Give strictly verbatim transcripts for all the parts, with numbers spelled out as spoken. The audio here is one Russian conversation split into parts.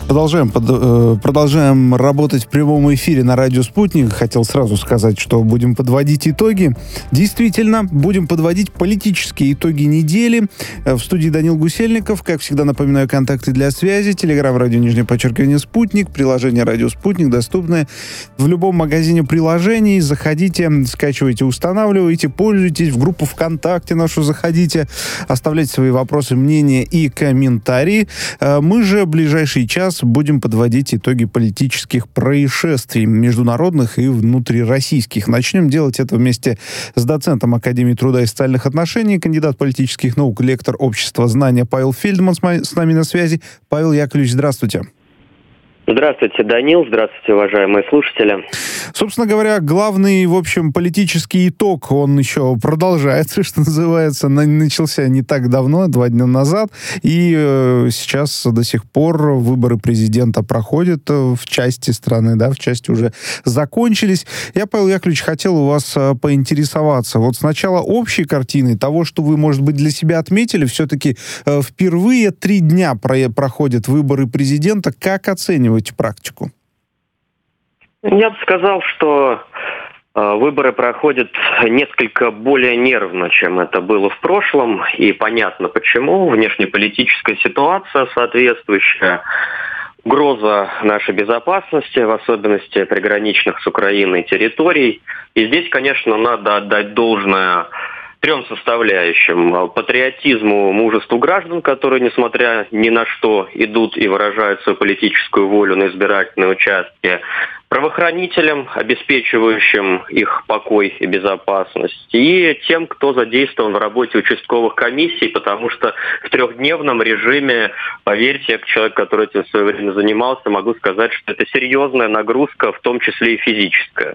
Продолжаем, под, э, продолжаем работать в прямом эфире на радио «Спутник». Хотел сразу сказать, что будем подводить итоги. Действительно, будем подводить политические итоги недели. В студии Данил Гусельников. Как всегда, напоминаю, контакты для связи. Телеграм, радио, нижнее подчеркивание, «Спутник». Приложение «Радио Спутник» доступное в любом магазине приложений. Заходите, скачивайте, устанавливайте, пользуйтесь. В группу ВКонтакте нашу заходите. Оставляйте свои вопросы, мнения и комментарии. Мы же в ближайший час будем подводить итоги политических происшествий, международных и внутрироссийских. Начнем делать это вместе с доцентом Академии труда и социальных отношений, кандидат политических наук, лектор общества знания Павел Фельдман с нами на связи. Павел Яковлевич, здравствуйте. Здравствуйте, Данил. Здравствуйте, уважаемые слушатели. Собственно говоря, главный, в общем, политический итог, он еще продолжается, что называется. Начался не так давно, два дня назад. И э, сейчас до сих пор выборы президента проходят в части страны, да, в части уже закончились. Я, Павел Яковлевич, хотел у вас поинтересоваться. Вот сначала общей картиной того, что вы, может быть, для себя отметили, все-таки э, впервые три дня про- проходят выборы президента. Как оцениваете практику? Я бы сказал, что э, выборы проходят несколько более нервно, чем это было в прошлом. И понятно почему. Внешнеполитическая ситуация соответствующая. Угроза нашей безопасности, в особенности приграничных с Украиной территорий. И здесь, конечно, надо отдать должное трем составляющим. Патриотизму, мужеству граждан, которые, несмотря ни на что, идут и выражают свою политическую волю на избирательные участки. Правоохранителям, обеспечивающим их покой и безопасность. И тем, кто задействован в работе участковых комиссий, потому что в трехдневном режиме, поверьте, я как человек, который этим в свое время занимался, могу сказать, что это серьезная нагрузка, в том числе и физическая.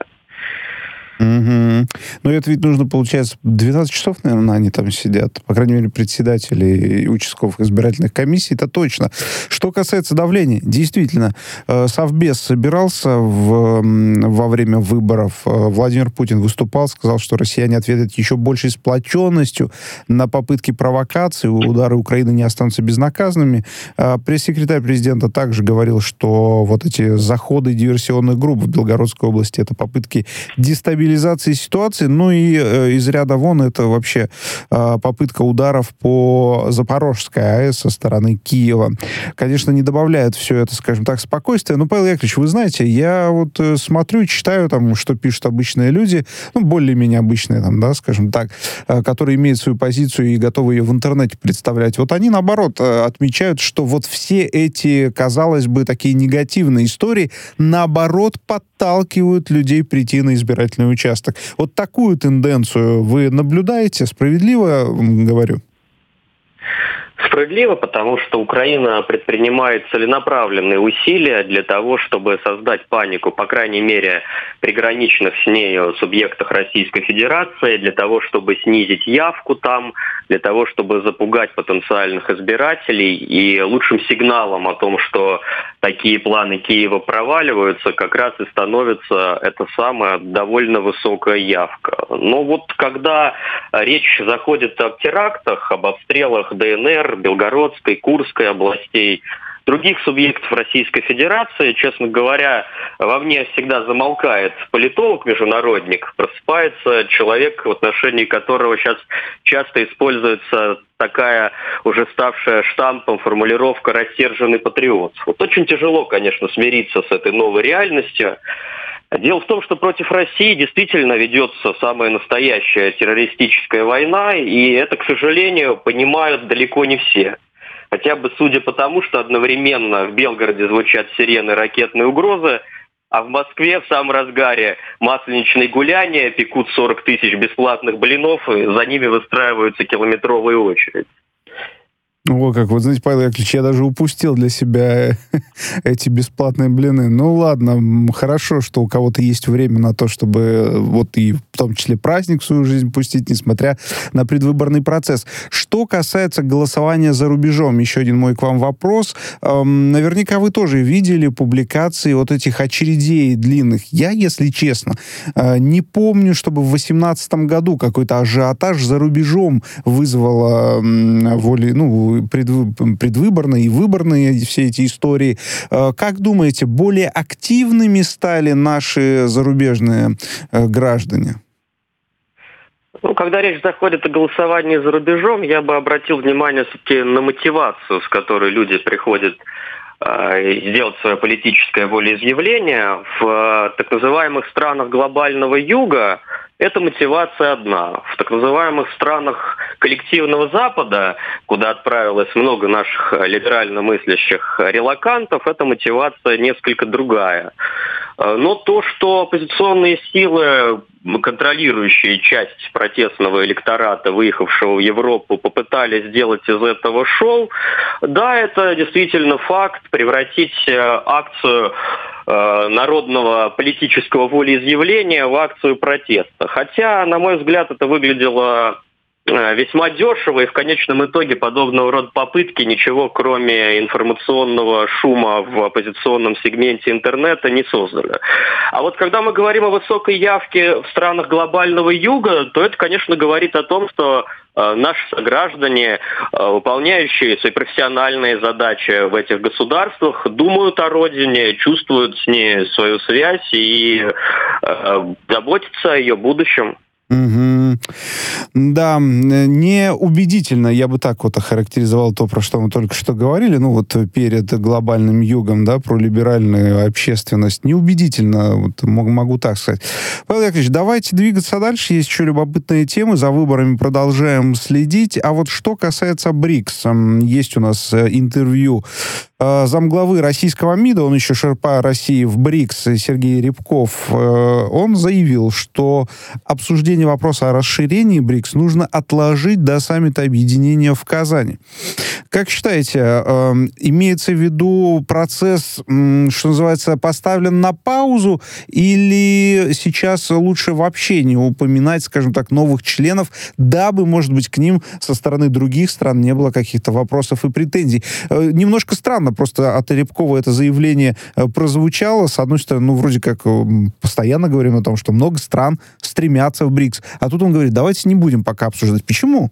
Угу. Но это ведь нужно, получается, двенадцать часов, наверное, они там сидят. По крайней мере, председатели участковых избирательных комиссий, это точно. Что касается давления, действительно, Совбез собирался в, во время выборов. Владимир Путин выступал, сказал, что россияне ответят еще большей сплоченностью на попытки провокации. Удары Украины не останутся безнаказанными. Пресс-секретарь президента также говорил, что вот эти заходы диверсионных групп в Белгородской области — это попытки дестабилизации ситуации, ну и э, из ряда вон это вообще э, попытка ударов по Запорожской АЭС со стороны Киева. Конечно, не добавляет все это, скажем так, спокойствия. Но, Павел Яковлевич, вы знаете, я вот э, смотрю, читаю там, что пишут обычные люди, ну, более-менее обычные, там, да, скажем так, э, которые имеют свою позицию и готовы ее в интернете представлять. Вот они, наоборот, э, отмечают, что вот все эти, казалось бы, такие негативные истории, наоборот, подталкивают людей прийти на избирательный участок. Вот такую тенденцию вы наблюдаете? Справедливо говорю? Справедливо, потому что Украина предпринимает целенаправленные усилия для того, чтобы создать панику, по крайней мере, приграничных с нею субъектах Российской Федерации, для того, чтобы снизить явку там, для того, чтобы запугать потенциальных избирателей. И лучшим сигналом о том, что такие планы Киева проваливаются, как раз и становится эта самая довольно высокая явка. Но вот когда речь заходит о терактах, об обстрелах ДНР, Белгородской, Курской областей, других субъектов Российской Федерации, честно говоря, во мне всегда замолкает политолог-международник, просыпается человек, в отношении которого сейчас часто используется такая уже ставшая штампом формулировка «рассерженный патриот». Вот очень тяжело, конечно, смириться с этой новой реальностью. Дело в том, что против России действительно ведется самая настоящая террористическая война, и это, к сожалению, понимают далеко не все. Хотя бы судя по тому, что одновременно в Белгороде звучат сирены ракетной угрозы, а в Москве в самом разгаре масленичные гуляния, пекут сорок тысяч бесплатных блинов, и за ними выстраиваются километровые очереди. О, как, вот знаете, Павел Яковлевич, я даже упустил для себя эти бесплатные блины. Ну, ладно, хорошо, что у кого-то есть время на то, чтобы вот и в том числе праздник в свою жизнь пустить, несмотря на предвыборный процесс. Что касается голосования за рубежом, еще один мой к вам вопрос. Эм, наверняка вы тоже видели публикации вот этих очередей длинных. Я, если честно, э, не помню, чтобы в восемнадцатом году какой-то ажиотаж за рубежом вызвало э, воли, ну, предвыборные и выборные все эти истории. Как думаете, более активными стали наши зарубежные граждане? Ну, когда речь заходит о голосовании за рубежом, я бы обратил внимание все-таки на мотивацию, с которой люди приходят э, сделать свое политическое волеизъявление. В э, так называемых странах глобального юга эта мотивация одна. В так называемых странах коллективного Запада, куда отправилось много наших либерально мыслящих релокантов, эта мотивация несколько другая. Но то, что оппозиционные силы, контролирующие часть протестного электората, выехавшего в Европу, попытались сделать из этого шоу, да, это действительно факт, превратить акцию народного политического волеизъявления в акцию протеста. Хотя, на мой взгляд, это выглядело весьма дешево, и в конечном итоге подобного рода попытки ничего, кроме информационного шума в оппозиционном сегменте интернета, не создали. А вот когда мы говорим о высокой явке в странах глобального юга, то это, конечно, говорит о том, что э, наши сограждане, э, выполняющие свои профессиональные задачи в этих государствах, думают о родине, чувствуют с ней свою связь и э, заботятся о ее будущем. Угу. Да, неубедительно, я бы так вот охарактеризовал то, про что мы только что говорили, ну вот перед глобальным югом, да, про либеральную общественность. Неубедительно, вот, могу так сказать. Павел Яковлевич, давайте двигаться дальше. Есть еще любопытные темы, за выборами продолжаем следить. А вот что касается БРИКС, есть у нас интервью замглавы российского МИДа, он еще шерпа России в БРИКС, Сергей Рябков. Он заявил, что обсуждение вопроса о расширении БРИКС нужно отложить до саммита объединения в Казани. Как считаете, имеется в виду процесс, что называется, поставлен на паузу, или сейчас лучше вообще не упоминать, скажем так, новых членов, дабы, может быть, к ним со стороны других стран не было каких-то вопросов и претензий? Немножко странно, просто от Рябкова это заявление прозвучало. С одной стороны, ну, вроде как постоянно говорим о том, что много стран стремятся в БРИКС. А тут он говорит, давайте не будем пока обсуждать. Почему?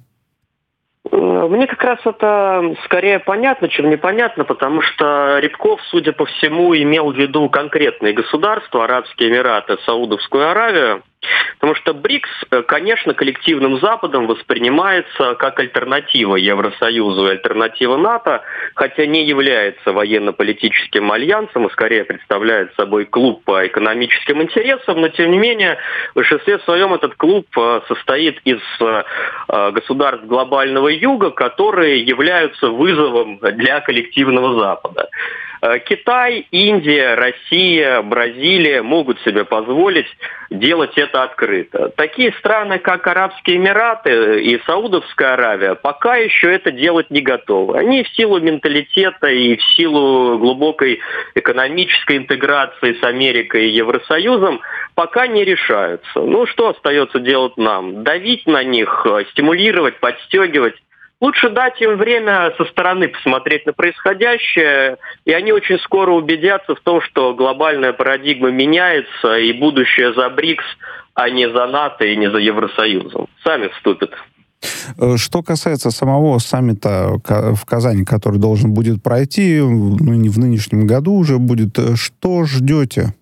Мне как раз это скорее понятно, чем непонятно, потому что Рябков, судя по всему, имел в виду конкретные государства, Арабские Эмираты, Саудовскую Аравию. Потому что БРИКС, конечно, коллективным Западом воспринимается как альтернатива Евросоюзу и альтернатива НАТО, хотя не является военно-политическим альянсом и скорее представляет собой клуб по экономическим интересам, но тем не менее в большинстве своем этот клуб состоит из государств глобального юга, которые являются вызовом для коллективного Запада. Китай, Индия, Россия, Бразилия могут себе позволить делать это открыто. Такие страны, как Арабские Эмираты и Саудовская Аравия, пока еще это делать не готовы. Они в силу менталитета и в силу глубокой экономической интеграции с Америкой и Евросоюзом пока не решаются. Ну, что остается делать нам? Давить на них, стимулировать, подстегивать. Лучше дать им время со стороны посмотреть на происходящее, и они очень скоро убедятся в том, что глобальная парадигма меняется, и будущее за БРИКС, а не за НАТО и не за Евросоюзом. Сами вступят. Что касается самого саммита в Казани, который должен будет пройти, ну, не в нынешнем году уже будет, что ждете?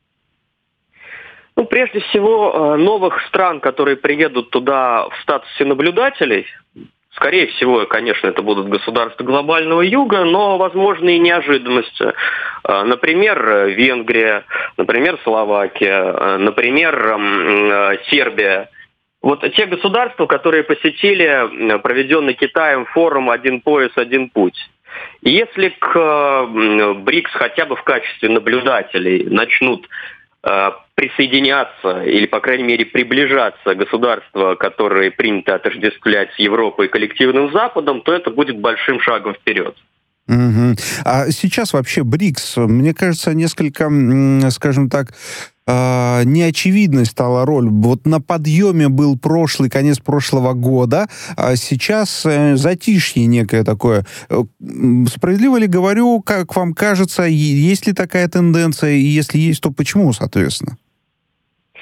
Ну, прежде всего, новых стран, которые приедут туда в статусе наблюдателей. Скорее всего, конечно, это будут государства глобального юга, но возможны и неожиданности. Например, Венгрия, например, Словакия, например, Сербия. Вот те государства, которые посетили проведенный Китаем форум «Один пояс, один путь». И если к БРИКС хотя бы в качестве наблюдателей начнут присоединяться или, по крайней мере, приближаться государства, которые принято отождествлять с Европой и коллективным Западом, то это будет большим шагом вперед. Угу. А сейчас вообще БРИКС, мне кажется, несколько, скажем так, неочевидной стала роль. Вот на подъеме был прошлый, конец прошлого года, а сейчас затишье некое такое. Справедливо ли говорю, как вам кажется, есть ли такая тенденция, и если есть, то почему, соответственно?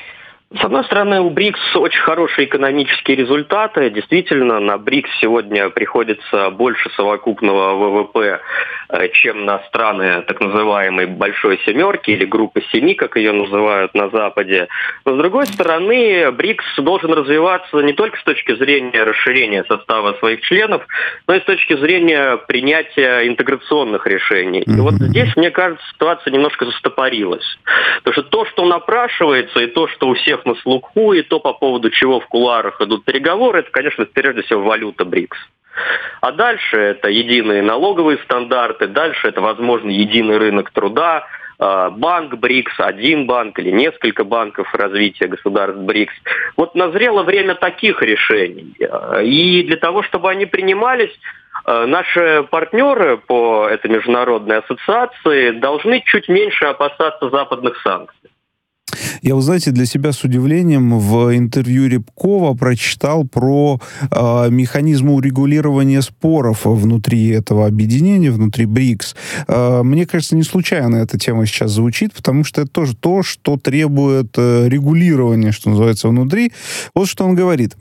С одной стороны, у БРИКС очень хорошие экономические результаты. Действительно, на БРИКС сегодня приходится больше совокупного ВВП, чем на страны так называемой «большой семерки» или группы семи, как ее называют на Западе. Но, с другой стороны, БРИКС должен развиваться не только с точки зрения расширения состава своих членов, но и с точки зрения принятия интеграционных решений. И вот здесь, мне кажется, ситуация немножко застопорилась. Потому что то, что напрашивается, и то, что у всех на слуху, и то, по поводу чего в кулуарах идут переговоры, это, конечно, прежде всего валюта БРИКС. А дальше это единые налоговые стандарты, дальше это, возможно, единый рынок труда, банк БРИКС, один банк или несколько банков развития государств БРИКС. Вот назрело время таких решений. И для того, чтобы они принимались, наши партнеры по этой международной ассоциации должны чуть меньше опасаться западных санкций. Я, вы знаете, для себя с удивлением в интервью Рябкова прочитал про э, механизмы урегулирования споров внутри этого объединения, внутри БРИКС. Э, мне кажется, не случайно эта тема сейчас звучит, потому что это тоже то, что требует э, регулирования, что называется, внутри. Вот что он говорит.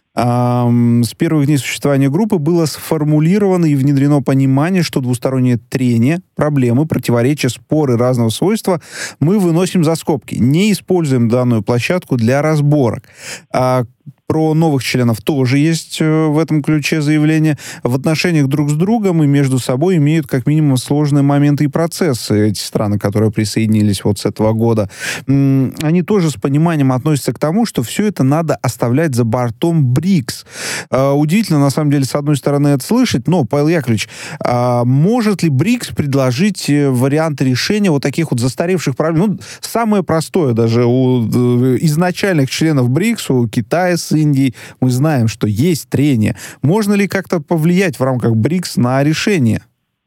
С первых дней существования группы было сформулировано и внедрено понимание, что двустороннее трение, проблемы, противоречия, споры разного свойства мы выносим за скобки. Не используем данную площадку для разборок. А про новых членов тоже есть в этом ключе заявление. В отношениях друг с другом и между собой имеют как минимум сложные моменты и процессы эти страны, которые присоединились вот с этого года. Они тоже с пониманием относятся к тому, что все это надо оставлять за бортом БРИКС. Удивительно, на самом деле, с одной стороны, это слышать, но, Павел Яковлевич, может ли БРИКС предложить варианты решения вот таких вот застаревших проблем? Ну, самое простое даже у изначальных членов БРИКС, у Китая с Индией, мы знаем, что есть трение. Можно ли как-то повлиять в рамках БРИКС на решение?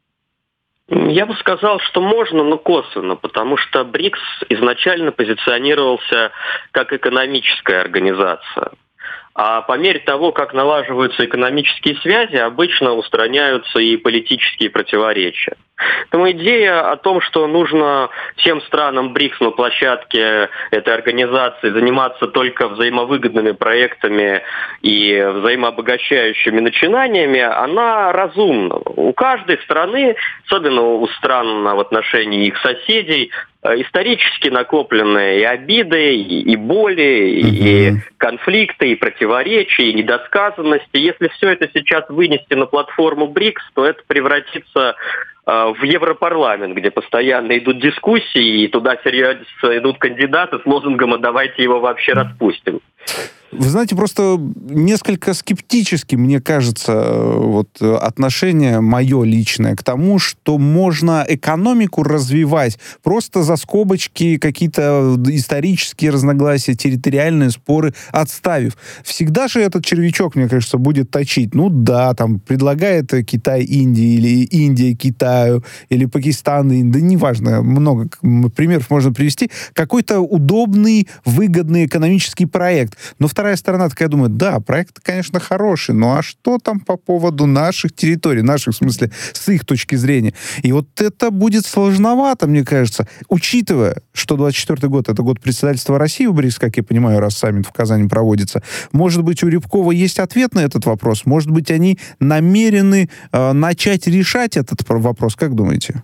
Я бы сказал, что можно, но косвенно, потому что БРИКС изначально позиционировался как экономическая организация. А по мере того, как налаживаются экономические связи, обычно устраняются и политические противоречия. Поэтому идея о том, что нужно всем странам БРИКС на площадке этой организации заниматься только взаимовыгодными проектами и взаимообогащающими начинаниями, она разумна. У каждой страны, особенно у стран в отношении их соседей, исторически накопленные и обиды, и боли, mm-hmm. и конфликты, и противоречия, и недосказанности. Если все это сейчас вынести на платформу БРИКС, то это превратится в Европарламент, где постоянно идут дискуссии, и туда серьезно идут кандидаты с лозунгом «а давайте его вообще распустим». Вы знаете, просто несколько скептически, мне кажется, вот отношение мое личное к тому, что можно экономику развивать просто за скобочки, какие-то исторические разногласия, территориальные споры отставив. Всегда же этот червячок, мне кажется, будет точить. Ну да, там предлагает Китай Индии, или Индия Китаю, или Пакистан, да неважно, много примеров можно привести. Какой-то удобный, выгодный экономический проект. Но в Вторая сторона такая думает, да, проект, конечно, хороший, но а что там по поводу наших территорий, наших, в смысле, с их точки зрения? И вот это будет сложновато, мне кажется, учитывая, что двадцать четвёртый год — это год председательства России в БРИКС, как я понимаю, раз саммит в Казани проводится. Может быть, у Рябкова есть ответ на этот вопрос? Может быть, они намерены э, начать решать этот вопрос? Как думаете?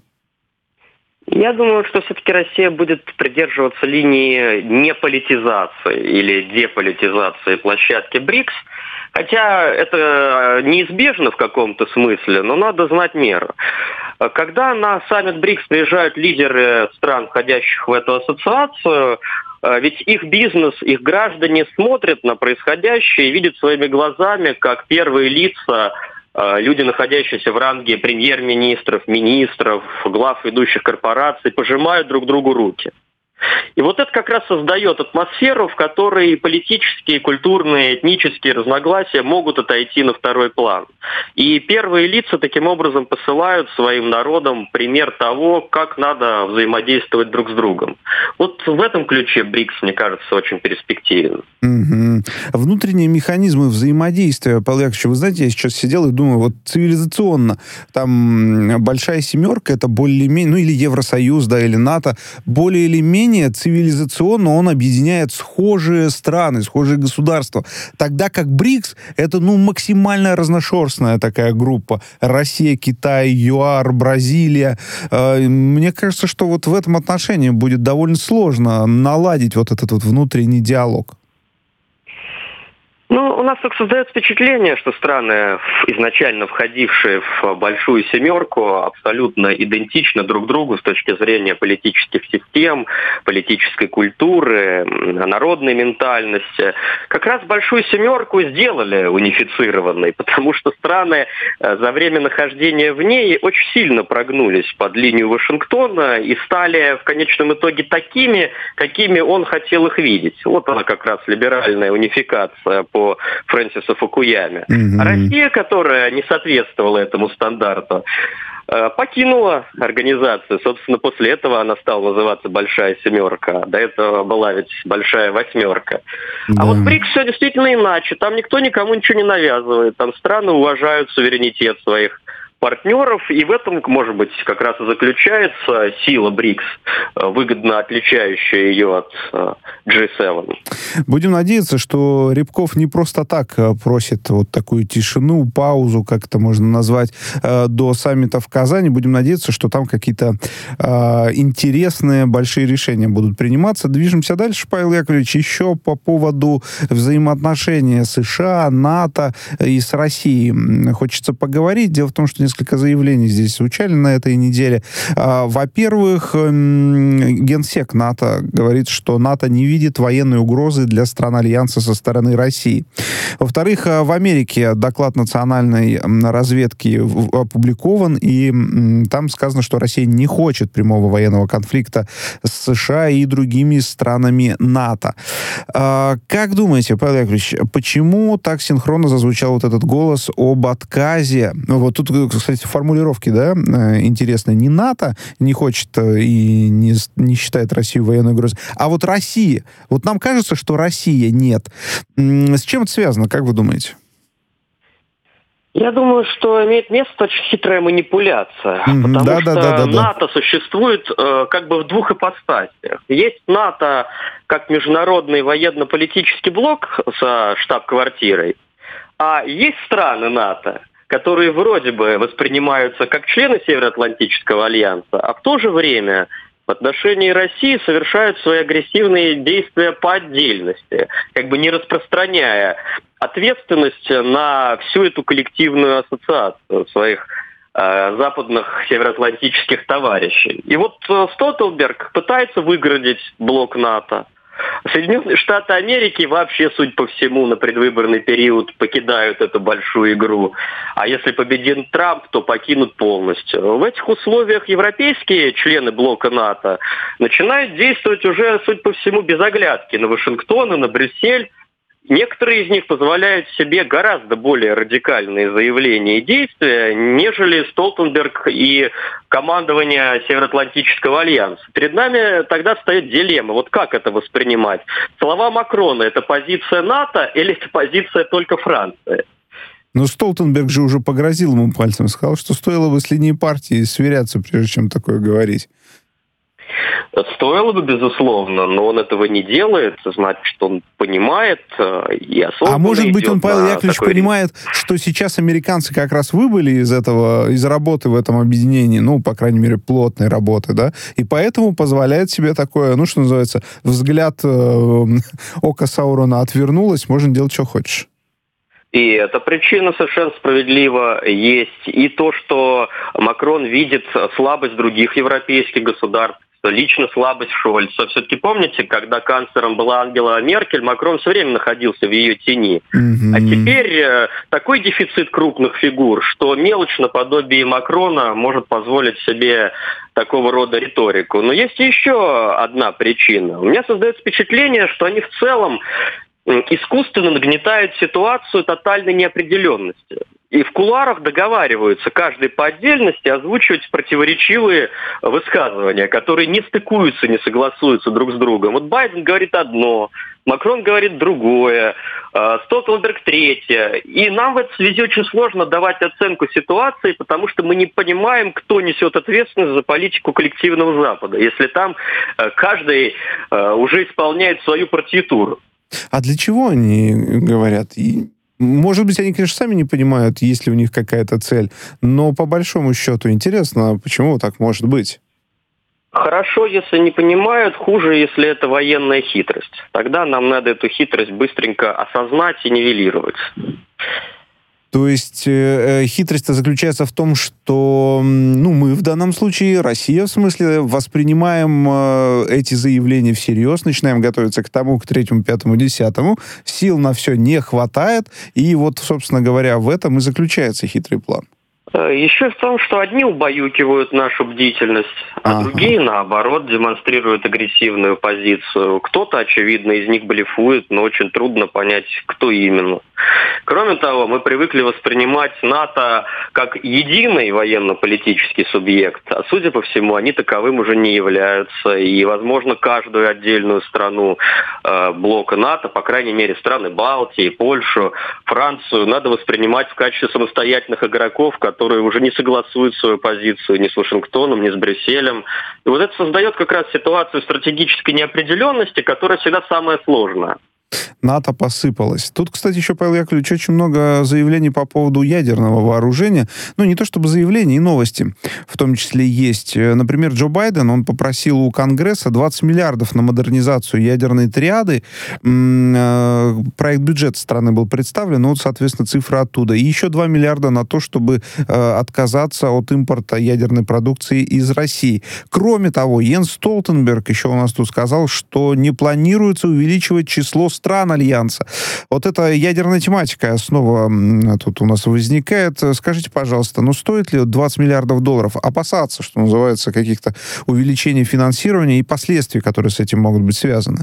Я думаю, что все-таки Россия будет придерживаться линии неполитизации или деполитизации площадки БРИКС, хотя это неизбежно в каком-то смысле, но надо знать меру. Когда на саммит БРИКС приезжают лидеры стран, входящих в эту ассоциацию, ведь их бизнес, их граждане смотрят на происходящее и видят своими глазами, как первые лица, люди, находящиеся в ранге премьер-министров, министров, глав ведущих корпораций, пожимают друг другу руки. И вот это как раз создает атмосферу, в которой политические, культурные, этнические разногласия могут отойти на второй план. И первые лица таким образом посылают своим народам пример того, как надо взаимодействовать друг с другом. Вот в этом ключе БРИКС, мне кажется, очень перспективен. Угу. Внутренние механизмы взаимодействия, Павел Яковлевич, вы знаете, я сейчас сидел и думаю, вот цивилизационно, там большая семерка, это более-менее, ну или Евросоюз, да, или НАТО, более или менее менее цивилизационно он объединяет схожие страны, схожие государства. Тогда как БРИКС — это, ну, максимально разношерстная такая группа. Россия, Китай, ЮАР, Бразилия. Мне кажется, что вот в этом отношении будет довольно сложно наладить вот этот вот внутренний диалог. Ну, у нас так создается впечатление, что страны, изначально входившие в большую семерку, абсолютно идентичны друг другу с точки зрения политических систем, политической культуры, народной ментальности. Как раз большую семерку сделали унифицированной, потому что страны за время нахождения в ней очень сильно прогнулись под линию Вашингтона и стали в конечном итоге такими, какими он хотел их видеть. Вот она как раз либеральная унификация по Фрэнсису Фукуяме. Mm-hmm. А Россия, которая не соответствовала этому стандарту, покинула организацию. Собственно, после этого она стала называться «Большая семерка». До этого была ведь «Большая восьмерка». Да. А вот БРИКС все действительно иначе. Там никто никому ничего не навязывает. Там страны уважают суверенитет своих партнеров, и в этом, может быть, как раз и заключается сила БРИКС, выгодно отличающая ее от джи семь. Будем надеяться, что Рябков не просто так просит вот такую тишину, паузу, как это можно назвать, до саммита в Казани. Будем надеяться, что там какие-то э, интересные, большие решения будут приниматься. Движемся дальше, Павел Яковлевич, еще по поводу взаимоотношений США, НАТО и с Россией. Хочется поговорить. Дело в том, что несколько заявлений здесь звучали на этой неделе. Во-первых, генсек НАТО говорит, что НАТО не видит военной угрозы для стран Альянса со стороны России. Во-вторых, в Америке доклад национальной разведки опубликован, и там сказано, что Россия не хочет прямого военного конфликта с США и другими странами НАТО. Как думаете, Павел Яковлевич, почему так синхронно зазвучал вот этот голос об отказе? Вот тут, кстати, формулировки, да, интересные. Не НАТО не хочет и не, не считает Россию военной угрозой, а вот Россия. Вот нам кажется, что Россия нет. С чем это связано, как вы думаете? Я думаю, что имеет место очень хитрая манипуляция, mm-hmm. потому да, что да, да, да, НАТО да. существует э, как бы в двух ипостасях. Есть НАТО как международный военно-политический блок со штаб-квартирой, а есть страны НАТО, которые вроде бы воспринимаются как члены Североатлантического альянса, а в то же время в отношении России совершают свои агрессивные действия по отдельности, как бы не распространяя ответственность на всю эту коллективную ассоциацию своих э, западных североатлантических товарищей. И вот э, Столтенберг пытается выгородить блок НАТО. Соединенные Штаты Америки вообще, судя по всему, на предвыборный период покидают эту большую игру. А если победит Трамп, то покинут полностью. В этих условиях европейские члены блока НАТО начинают действовать уже, судя по всему, без оглядки на Вашингтон и на Брюссель. Некоторые из них позволяют себе гораздо более радикальные заявления и действия, нежели Столтенберг и командование Североатлантического альянса. Перед нами тогда стоит дилемма. Вот как это воспринимать? Слова Макрона — это позиция НАТО или это позиция только Франции? Но Столтенберг же уже погрозил ему пальцем, сказал, что стоило бы с линией партии сверяться, прежде чем такое говорить. Стоило бы, безусловно, но он этого не делает, значит, что он понимает и осознанно. А может быть, он, Павел Яковлевич, такой... понимает, что сейчас американцы как раз выбыли из этого, из работы в этом объединении, ну, по крайней мере, плотной работы, да, и поэтому позволяет себе такое, ну, что называется, взгляд э, ока Саурона отвернулось, можно делать, что хочешь. И эта причина совершенно справедлива. Есть и то, что Макрон видит слабость других европейских государств, лично слабость Шольца. Все-таки помните, когда канцлером была Ангела Меркель, Макрон все время находился в ее тени. Mm-hmm. А теперь э, такой дефицит крупных фигур, что мелочь наподобие Макрона может позволить себе такого рода риторику. Но есть еще одна причина. У меня создается впечатление, что они в целом искусственно нагнетают ситуацию тотальной неопределенности. И в кулуарах договариваются каждый по отдельности озвучивать противоречивые высказывания, которые не стыкуются, не согласуются друг с другом. Вот Байден говорит одно, Макрон говорит другое, Столтенберг третье. И нам в этой связи очень сложно давать оценку ситуации, потому что мы не понимаем, кто несет ответственность за политику коллективного Запада, если там каждый уже исполняет свою партитуру. А для чего они говорят? И, может быть, они, конечно, сами не понимают, есть ли у них какая-то цель, но по большому счету интересно, почему так может быть? Хорошо, если не понимают, хуже, если это военная хитрость. Тогда нам надо эту хитрость быстренько осознать и нивелировать. То есть э, хитрость-то заключается в том, что ну, мы в данном случае, Россия в смысле, воспринимаем э, эти заявления всерьез, начинаем готовиться к тому, к третьему, пятому, десятому, сил на все не хватает, и вот, собственно говоря, в этом и заключается хитрый план. Еще в том, что одни убаюкивают нашу бдительность, а ага. другие, наоборот, демонстрируют агрессивную позицию. Кто-то, очевидно, из них блефует, но очень трудно понять, кто именно. Кроме того, мы привыкли воспринимать НАТО как единый военно-политический субъект, а судя по всему, они таковым уже не являются. И, возможно, каждую отдельную страну э, блока НАТО, по крайней мере, страны Балтии, Польшу, Францию, надо воспринимать в качестве самостоятельных игроков, которые уже не согласуют свою позицию ни с Вашингтоном, ни с Брюсселем. И вот это создает как раз ситуацию стратегической неопределенности, которая всегда самая сложная. НАТО посыпалось. Тут, кстати, еще, Павел Яковлевич, очень много заявлений по поводу ядерного вооружения. Ну, не то чтобы заявления, и новости в том числе есть. Например, Джо Байден, он попросил у Конгресса двадцать миллиардов на модернизацию ядерной триады. Проект бюджета страны был представлен, ну, вот, соответственно, цифра оттуда. И еще два миллиарда на то, чтобы отказаться от импорта ядерной продукции из России. Кроме того, Йенс Столтенберг еще у нас тут сказал, что не планируется увеличивать число стран Альянса. Вот эта ядерная тематика снова тут у нас возникает. Скажите, пожалуйста, ну стоит ли двадцать миллиардов долларов опасаться, что называется, каких-то увеличений финансирования и последствий, которые с этим могут быть связаны?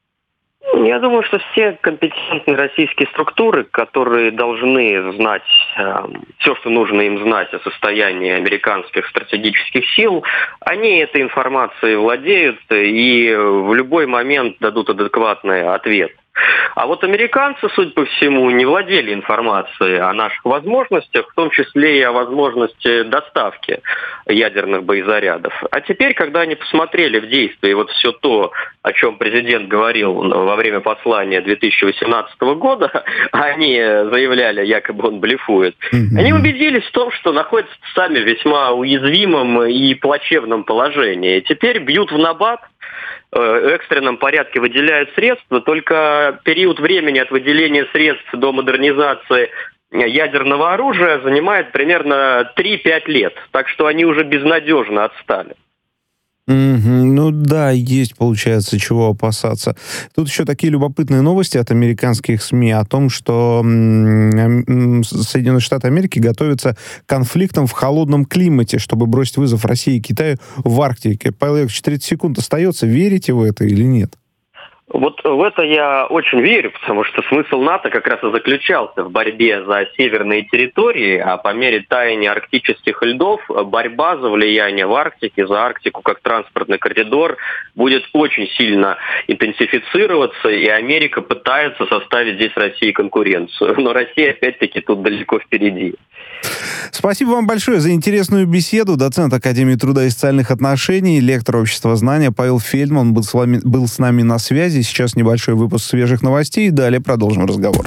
Я думаю, что все компетентные российские структуры, которые должны знать э, все, что нужно им знать о состоянии американских стратегических сил, они этой информацией владеют и в любой момент дадут адекватный ответ. А вот американцы, судя по всему, не владели информацией о наших возможностях, в том числе и о возможности доставки ядерных боезарядов. А теперь, когда они посмотрели в действии вот все то, о чем президент говорил во время послания две тысячи восемнадцатого года, они заявляли, якобы он блефует, mm-hmm. они убедились в том, что находятся сами в весьма уязвимом и плачевном положении. Теперь бьют в набат, в экстренном порядке выделяют средства, только период времени от выделения средств до модернизации ядерного оружия занимает примерно три-пять лет. Так что они уже безнадежно отстали. Mm-hmm. Ну да, есть, получается, чего опасаться. Тут еще такие любопытные новости от американских СМИ о том, что Соединенные Штаты Америки готовятся к конфликтам в холодном климате, чтобы бросить вызов России и Китаю в Арктике. Павел Яковлевич, тридцать секунд остается. Верите в это или нет? Вот в это я очень верю, потому что смысл НАТО как раз и заключался в борьбе за северные территории, а по мере таяния арктических льдов борьба за влияние в Арктике, за Арктику как транспортный коридор будет очень сильно интенсифицироваться, и Америка пытается составить здесь России конкуренцию. Но Россия, опять-таки, тут далеко впереди. Спасибо вам большое за интересную беседу. Доцент Академии труда и социальных отношений, лектор общества знания Павел Фельдман был с вами, был с нами на связи. Сейчас небольшой выпуск свежих новостей, и далее продолжим разговор.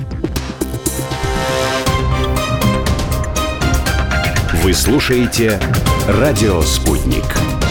Вы слушаете «Радио Спутник».